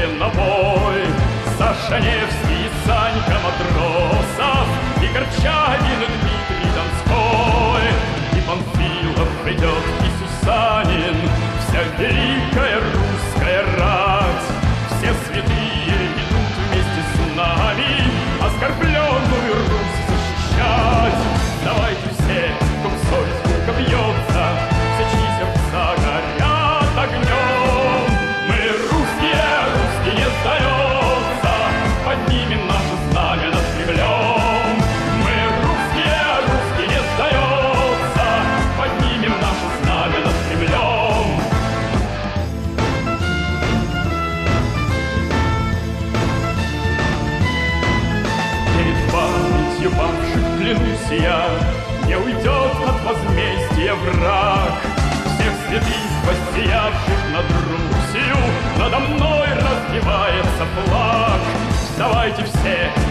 все на бой. Саша Невский, Санька Матросов и Корчагин, и Дмитрий Донской. И Панфилов придет, и Сусанин, вся великая русская рать. Все святые идут вместе с нами оскорбленную Русь защищать. Давайте все, в ком совесть гулко бьется, все, чьи сердца горят огнем. Мы русские, русские не сдается, поднимем наше знамя над Кремлем. Мы русские, русские не сдается, поднимем наше знамя над Кремлем. Перед памятью павших клянусь я, не уйдет от возмездия враг. Всех святых, воссиявших над Русью, надо мной развивается флаг. Давайте все